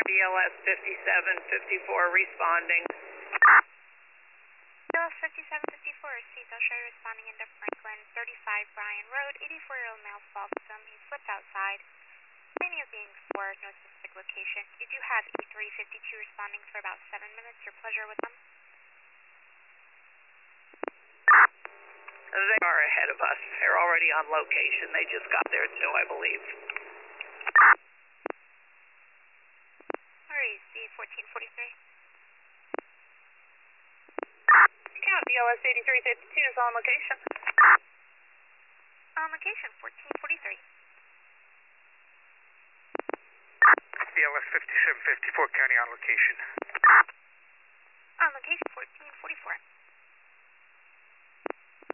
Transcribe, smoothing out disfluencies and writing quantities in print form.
BLS 5754 responding. BLS 5754, seatbelt show responding into Franklin, 35 Bryan Road, 84-year-old male falls him. He slipped outside. Planning of being 4, no specific location. You do have E352 responding for about 7 minutes. Your pleasure with them. They are ahead of us. They're already on location. They just got there too, I believe. Where is the 1443? Yeah, BLS 8352 is on location. On location, 1443. BLS 5754, county on location. On location,